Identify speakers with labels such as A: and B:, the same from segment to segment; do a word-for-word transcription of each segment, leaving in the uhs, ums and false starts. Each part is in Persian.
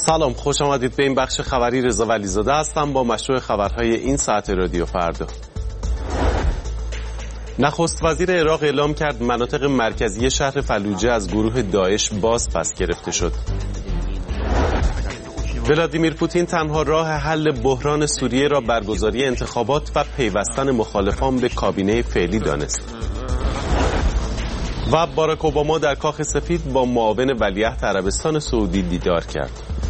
A: سلام، خوش آمدید به این بخش خبری. رضا ولیزاده هستم با مشروع خبرهای این ساعت رادیو فردا. نخست وزیر عراق اعلام کرد مناطق مرکزی شهر فلوجه از گروه داعش باز پس گرفته شد. ولادیمیر پوتین تنها راه حل بحران سوریه را برگزاری انتخابات و پیوستن مخالفان به کابینه فعلی دانست. و باراک اوباما در کاخ سفید با معاون ولیعهد عربستان سعودی دیدار کرد.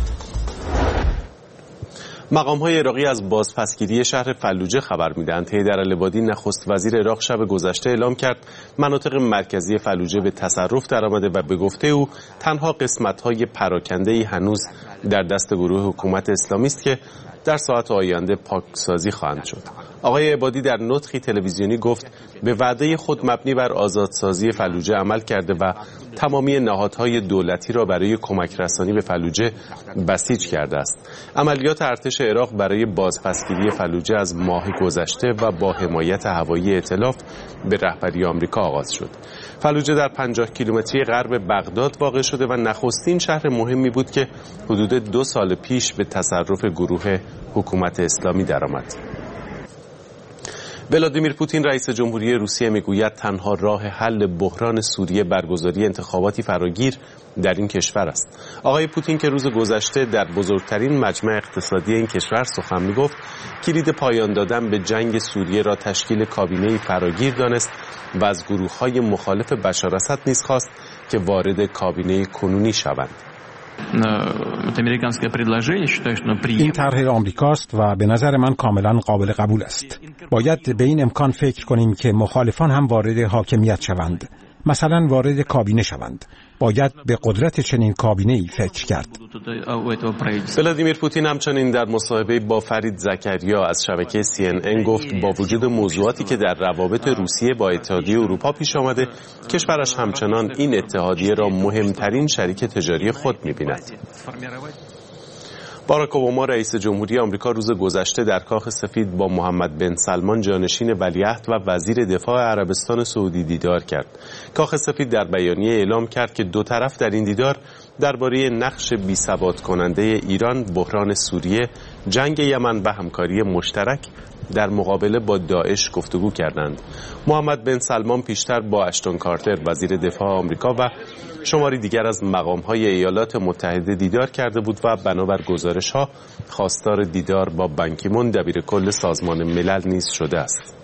A: مقام‌های عراقی از بازپسگیری شهر فلوجه خبر می‌دهند. حیدر العبادی نخست وزیر عراق شب گذشته اعلام کرد مناطق مرکزی فلوجه به تصرف درآمده و به گفته او تنها قسمت‌های پراکنده‌ای هنوز در دست گروه حکومت اسلامی است که در ساعات آینده پاکسازی خواهند شد. آقای عبادی در نطقی تلویزیونی گفت به وعده خود مبنی بر آزادسازی فلوجه عمل کرده و تمامی نهادهای دولتی را برای کمک رسانی به فلوجه بسیج کرده است. عملیات ارتش عراق برای بازپسگیری فلوجه از ماه گذشته و با حمایت هوایی ائتلاف به رهبری آمریکا آغاز شد. فلوجه در پنجاه کیلومتری غرب بغداد واقع شده و نخستین شهر مهمی بود که حدود دو سال پیش به تصرف گروه حکومت اسلامی درآمد. ولادیمیر پوتین رئیس جمهوری روسیه میگوید تنها راه حل بحران سوریه برگزاری انتخاباتی فراگیر در این کشور است. آقای پوتین که روز گذشته در بزرگترین مجمع اقتصادی این کشور سخن میگفت، کلید پایان دادن به جنگ سوریه را تشکیل کابینه‌ای فراگیر دانست و از گروه‌های مخالف بشار اسد نیز خواست که وارد کابینه کنونی شوند.
B: این طرح آمریکاست و به نظر من کاملا قابل قبول است. باید به این امکان فکر کنیم که مخالفان هم وارد حاکمیت شوند، مثلا وارد کابینه شوند. باید به قدرت چنین کابینه‌ای فکر کرد.
A: ولادیمیر پوتین همچنین در مصاحبه با فرید زکریا از شبکه سی ان ان گفت با وجود موضوعاتی که در روابط روسیه با اتحادیه اروپا پیش آمده، کشورش همچنان این اتحادیه را مهمترین شریک تجاری خود می‌بیند. باراک اوباما رئیس جمهوری آمریکا روز گذشته در کاخ سفید با محمد بن سلمان جانشین ولیعهد و وزیر دفاع عربستان سعودی دیدار کرد. کاخ سفید در بیانیه اعلام کرد که دو طرف در این دیدار درباره نقش بی‌ثبات کننده ایران، بحران سوریه، جنگ یمن و همکاری مشترک در مقابله با داعش گفتگو کردند. محمد بن سلمان پیشتر با اشتون کارتر وزیر دفاع آمریکا و شماری دیگر از مقام‌های ایالات متحده دیدار کرده بود و بنابر گزارش‌ها خواستار دیدار با بان کی مون دبیرکل سازمان ملل نیز شده است.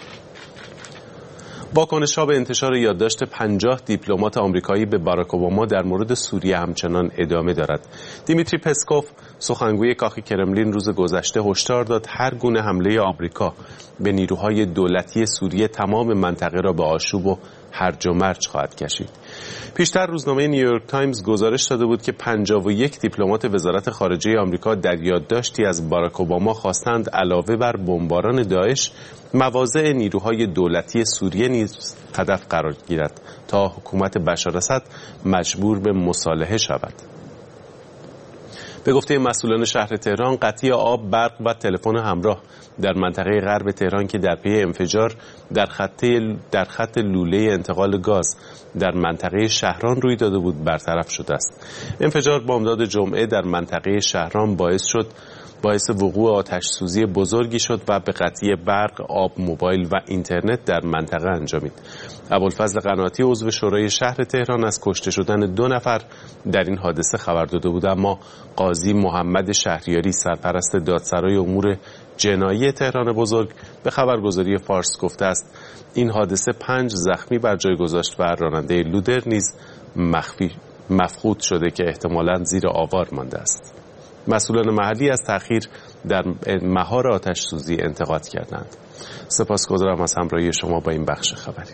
A: واکنش‌ها به انتشار یادداشت پنجاه دیپلمات آمریکایی به باراک اوباما در مورد سوریه همچنان ادامه دارد. دیمیتری پسکوف سخنگوی کاخ کرملین روز گذشته هشدار داد هر گونه حمله آمریکا به نیروهای دولتی سوریه تمام منطقه را به آشوب و هرج و مرج خواهد کشید. پیشتر روزنامه نیویورک تایمز گزارش داده بود که پنجاه و یک دیپلمات وزارت خارجه آمریکا در یادداشتی از باراک اوباما خواستند علاوه بر بمباران داعش، مواضع نیروهای دولتی سوریه نیز هدف قرار گیرد تا حکومت بشار اسد مجبور به مصالحه شود. به گفته مسئولان شهر تهران، قطعی آب، برق و تلفن همراه در منطقه غرب تهران که در پی انفجار در خط در خط لوله انتقال گاز در منطقه شهران روی داده بود برطرف شده است. انفجار بامداد جمعه در منطقه شهران باعث شد باعث وقوع آتش سوزی بزرگی شد و به قطعی برق، آب، موبایل و اینترنت در منطقه انجامید. ابوالفضل قناتی عضو شورای شهر تهران از کشته شدن دو نفر در این حادثه خبر داده بود، اما قاضی محمد شهریاری سرپرست دادسرای امور جنایی تهران بزرگ به خبرگزاری فارس گفته است این حادثه پنج زخمی بر جای گذاشت و راننده لودر نیز مخفی مفقود شده که احتمالاً زیر آوار مانده است. مسئولان محلی از تأخیر در مهار آتش سوزی انتقاد کردند. سپاسگزارم از همراهی شما با این بخش خبری.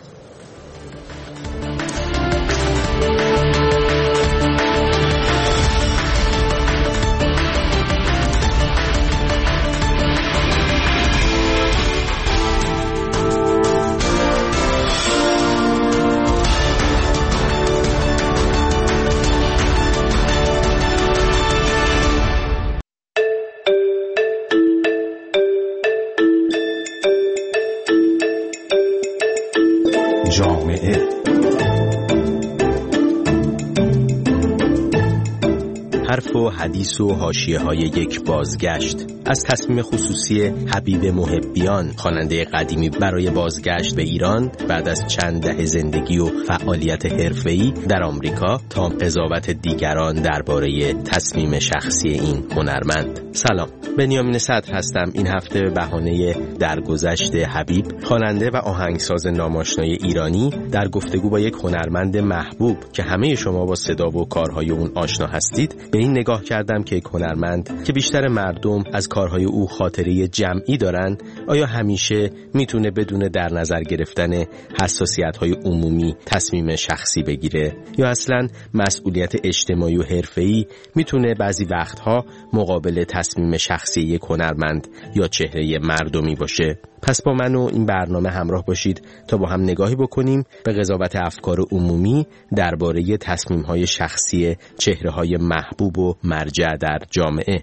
C: و حدیث و حاشیه‌های یک بازگشت از تصمیم خصوصی حبیب محبیان خواننده قدیمی برای بازگشت به ایران بعد از چند دهه زندگی و فعالیت حرفه‌ای در آمریکا تا قضاوت دیگران درباره تصمیم شخصی این هنرمند. سلام، بنیامین صدر هستم. این هفته به بهانه درگذشت حبیب خواننده و آهنگساز ناماشنای ایرانی در گفتگو با یک هنرمند محبوب که همه شما با صدا و کارهای اون آشنا هستید به این نگاه کردم که یک هنرمند که بیشتر مردم از کارهای او خاطره جمعی دارن آیا همیشه میتونه بدون در نظر گرفتن حساسیت‌های عمومی تصمیم شخصی بگیره یا اصلاً مسئولیت اجتماعی و حرفه‌ای میتونه بعضی وقتها مقابل تصمیم شخصی یک هنرمند یا چهره مردمی باشه. پس با من و این برنامه همراه باشید تا با هم نگاهی بکنیم به قضاوت افکار عمومی درباره تصمیم‌های شخصی چهره‌های محبوب و مرجع در جامعه.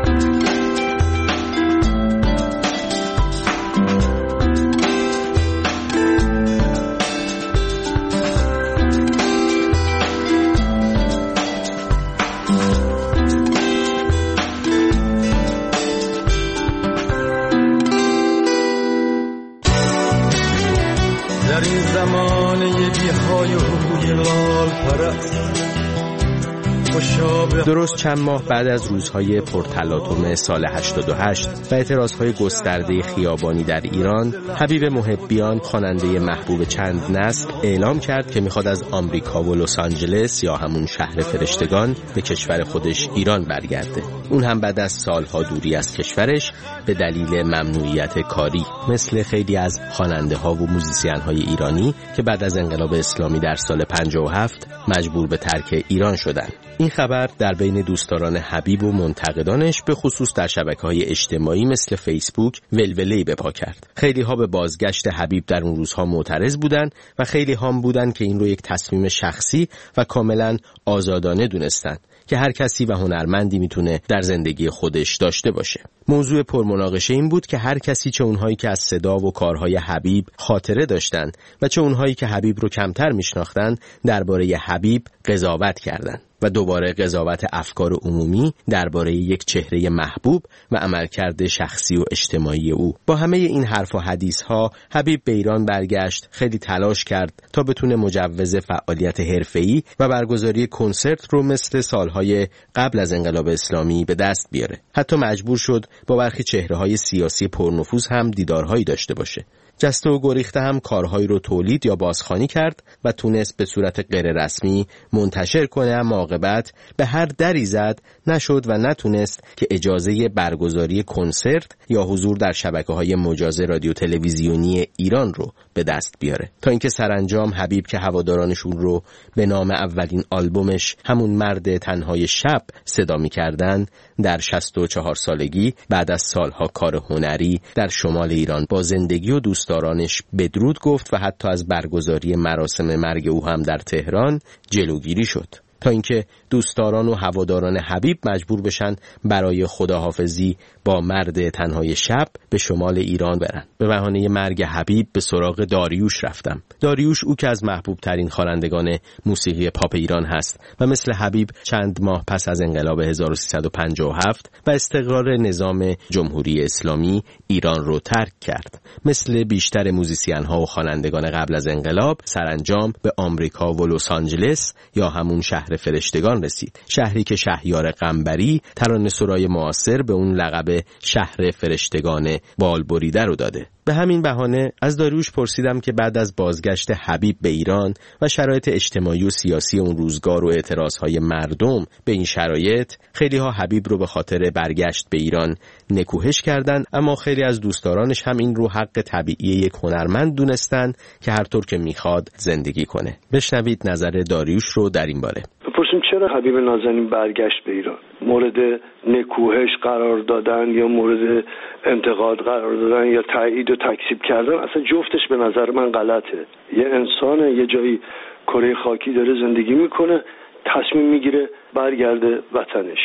C: درست چند ماه بعد از روزهای پرتلاطم سال هشتاد و هشت و اعتراضهای گسترده خیابانی در ایران، حبیب محبیان خواننده محبوب چند نسل اعلام کرد که میخواد از آمریکا و لس آنجلس یا همون شهر فرشتگان به کشور خودش ایران برگرده. اون هم بعد از سالها دوری از کشورش به دلیل ممنوعیت کاری، مثل خیلی از خواننده ها و موزیسین های ایرانی که بعد از انقلاب اسلامی در سال پنجاه و هفت مجبور به ترک ایران شدن. این خبر در بین دوستداران حبیب و منتقدانش به خصوص در شبکه‌های اجتماعی مثل فیسبوک ولوله‌ای به پا کرد. خیلی ها به بازگشت حبیب در اون روزها معترض بودن و خیلی هم بودن که این رو یک تصمیم شخصی و کاملا آزادانه دونستن که هر کسی و هنرمندی میتونه در زندگی خودش داشته باشه. موضوع پرمناقشه این بود که هر کسی، چه اونهایی که از صدا و کارهای حبیب خاطره داشتن و چه اونهایی که حبیب رو کمتر میشناختن، درباره حبیب قضاوت کردن و دوباره قضاوت افکار عمومی درباره یک چهره محبوب و عملکرد شخصی و اجتماعی او. با همه این حرف و حدیث ها حبیب به ایران برگشت، خیلی تلاش کرد تا بتونه مجوز فعالیت حرفه‌ای و برگزاری کنسرت رو مثل سالهای قبل از انقلاب اسلامی به دست بیاره. حتی مجبور شد با برخی چهره‌های سیاسی پرنفوذ هم دیدارهایی داشته باشه. جسته و گریخته هم کارهایی رو تولید یا بازخوانی کرد و تونست به صورت غیر رسمی منتشر کنه، اما عاقبت به هر دری زد نشد و نتونست که اجازه برگزاری کنسرت یا حضور در شبکه‌های مجاز رادیو تلویزیونی ایران رو به دست بیاره. تا اینکه سرانجام حبیب که هوادارانشون رو به نام اولین آلبومش همون مرد تنهای شب صدا می‌کردن، در شصت و چهار سالگی بعد از سالها کار هنری در شمال ایران با زندگی و دوستدارانش بدرود گفت و حتی از برگزاری مراسم مرگ او هم در تهران جلوگیری شد، تا اینکه دوستداران و هواداران حبیب مجبور بشن برای خداحافظی با مرد تنهای شب به شمال ایران برن. به بهانه مرگ حبیب به سراغ داریوش رفتم. داریوش، او که از محبوب ترین خوانندگان موسیقی پاپ ایران هست و مثل حبیب چند ماه پس از انقلاب هزار و سیصد و پنجاه و هفت و استقرار نظام جمهوری اسلامی ایران رو ترک کرد. مثل بیشتر موزیسین ها و خوانندگان قبل از انقلاب سرانجام به آمریکا و لس آنجلس یا همون شهر فرشتگان رسید، شهری که شهریار قنبری ترانه‌سرای معاصر به اون لقب شهر فرشتگان بالبریده رو داده. به همین بهانه از داریوش پرسیدم که بعد از بازگشت حبیب به ایران و شرایط اجتماعی و سیاسی اون روزگار و اعتراضهای مردم به این شرایط، خیلی ها حبیب رو به خاطر برگشت به ایران نکوهش کردن، اما خیلی از دوستدارانش هم این رو حق طبیعی یک هنرمند دونستن که هر طور که میخواد زندگی کنه. بشنوید نظر داریوش رو در این باره.
D: بپرسیم چرا حبیب نازنین برگشت به ایران؟ مورد نکوهش قرار دادن یا مورد انتقاد قرار دادن یا تایید و تکذیب کردن، اصلا جفتش به نظر من غلطه. یه انسان یه جایی کره خاکی داره زندگی میکنه، تصمیم میگیره برگرده وطنش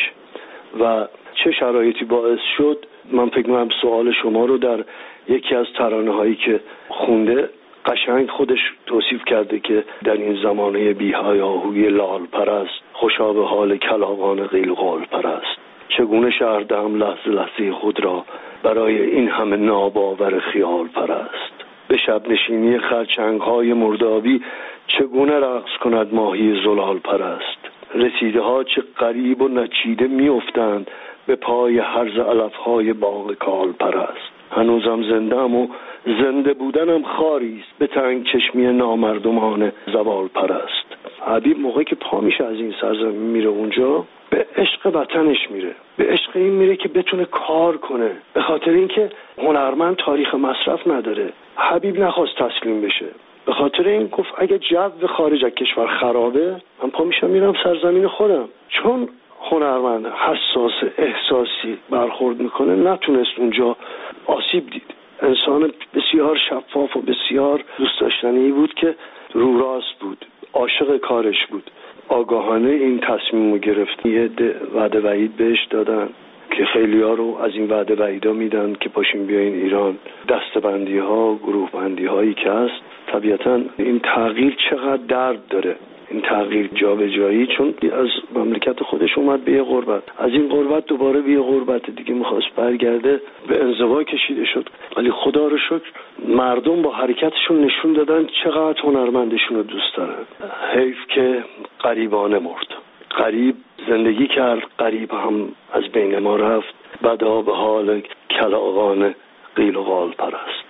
D: و چه شرایطی باعث شد. من فکر می‌کنم سوال شما رو در یکی از ترانه‌هایی که خونده قشنگ خودش توصیف کرده که در این زمانه بی‌حیاهوی لال پرست خوشا به حال کلاغان قیل و قال پرست. چگونه شهردم لحظه لحظه خود را برای این همه ناباور خیال پرست. به شب نشینی خرچنگ های مردابی چگونه رقص کند ماهی زلال پرست. رسیده ها چه غریب و نچیده می افتند به پای هرز علف های باغ کال پرست. هنوزم زنده‌ام و زنده بودنم خاریست به تنگ چشمی نامردمان زوال پرست. حبیب موقعی که پا میشه از این سرزمین میره اونجا، به عشق وطنش میره، به عشق این میره که بتونه کار کنه، به خاطر اینکه هنرمند تاریخ مصرف نداره. حبیب نخواست تسلیم بشه، به خاطر این گفت اگه جو خارج از کشور خرابه من پا میشم میرم سرزمین خودم. چون هنرمند حساس احساسی برخورد میکنه نتونست اونجا آسیب دید. انسان بسیار شفاف و بسیار دوست داشتنی بود که رو راست بود، عاشق کارش بود. آگاهانه این تصمیم رو گرفت. یه وعده وعید بهش دادن که خیلی ها رو از این وعده وعیدا میدن که پاشین بیاین ایران. دستبندی ها، گروه بندی هایی که هست، طبیعتا این تغییر چقدر درد داره، این تغییر جابجایی، چون از مملکت خودش اومد به یه غربت، از این غربت دوباره به یه غربت دیگه میخواست برگرده، به انزوا کشیده شد. ولی خدا رو شکر مردم با حرکتشون نشون دادن چقدر هنرمندشون رو دوست دارن. حیف که غریبانه مرد، غریب زندگی کرد، غریب هم از بین ما رفت، بدا به حال کلاغان قیل و قال پرست.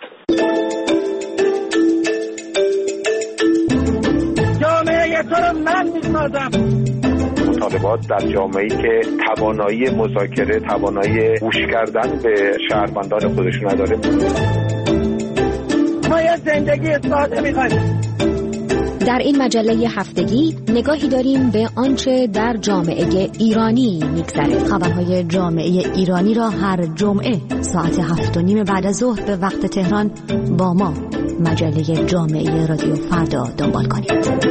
E: جامعه تو رو من میسازم.
F: مطالبات در جامعه‌ای که توانایی مذاکره، توانایی گوش کردن به شهروندان خودش نداره.
E: ما یه زندگی ساده می‌خوایم.
G: در این مجله هفتگی نگاهی داریم به آنچه در جامعه ایرانی می‌گذره. خبرهای جامعه ایرانی را هر جمعه ساعت هفت و نیم بعد از ظهر به وقت تهران با ما مجله جامعه رادیو فردا دنبال کنید.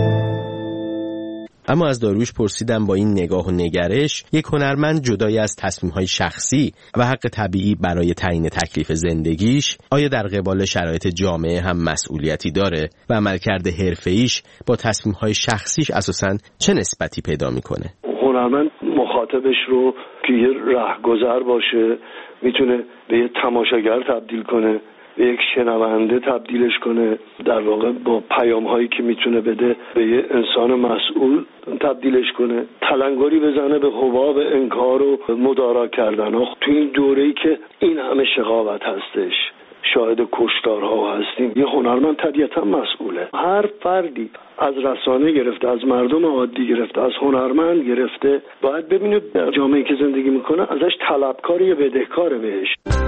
C: اما از داریوش پرسیدم با این نگاه و نگرش یک هنرمند جدای از تصمیم‌های شخصی و حق طبیعی برای تعیین تکلیف زندگیش آیا در قبال شرایط جامعه هم مسئولیتی داره و عملکرد حرفه‌ایش با تصمیم‌های شخصیش اساساً چه نسبتی پیدا می‌کنه؟
D: هنرمند مخاطبش رو که یه رهگذر باشه میتونه به یه تماشاگر تبدیل کنه، به یک شنونده تبدیلش کنه، در واقع با پیام هایی که میتونه بده به یه انسان مسئول تبدیلش کنه، تلنگری بزنه به حباب انکار و مدارا کردن ها. تو این دوره‌ای که این همه شقاوت هستش، شاهد کشتارها هستیم، یه هنرمند طبیعتا مسئوله. هر فردی از رسانه گرفته، از مردم عادی گرفته، از هنرمند گرفته، باید ببینه در جامعه‌ای که زندگی میکنه ازش طلبکاری یا بدهکاره بهش.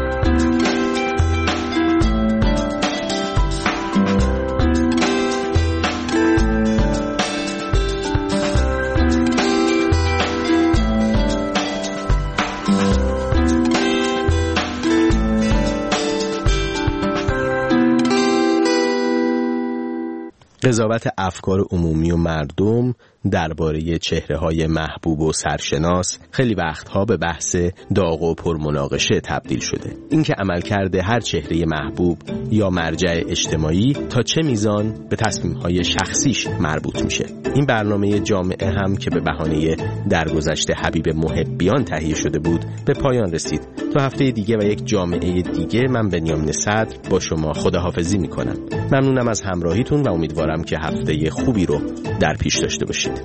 C: قضاوت افکار عمومی و مردم درباره چهره‌های محبوب و سرشناس خیلی وقتها به بحث داغ و پرمناقشه تبدیل شده. اینکه عملکرد هر چهره محبوب یا مرجع اجتماعی تا چه میزان به تصمیم‌های شخصیش مربوط میشه. این برنامه جامعه هم که به بهانه درگذشت حبیب محبیان تهیه شده بود به پایان رسید. تا هفته دیگه و یک جامعه دیگه من بنیامین صدر با شما خداحافظی میکنم. ممنونم از همراهیتون و امیدوارم که هفته خوبی رو در پیش داشته باشید.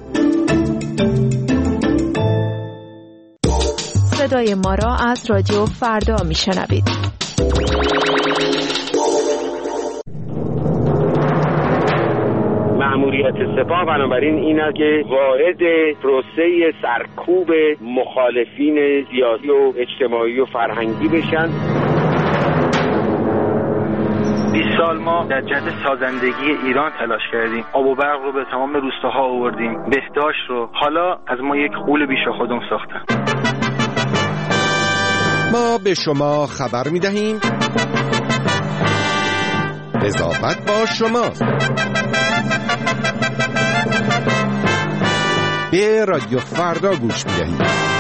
H: صدای ما را از رادیو فردا میشنوید.
I: مأموریت سپاه بنابراین این است که وارد پروسه سرکوب مخالفین سیاسی و اجتماعی و فرهنگی بشن.
J: بیست سال ما در جهت سازندگی ایران تلاش کردیم. آب و برق رو به تمام روستاها آوردیم، بهداشت رو. حالا از ما یک غول بیش خودم ساختن.
K: ما به شما خبر می‌دهیم قضاوت با شماست. به رادیو فردا گوش می‌دهید.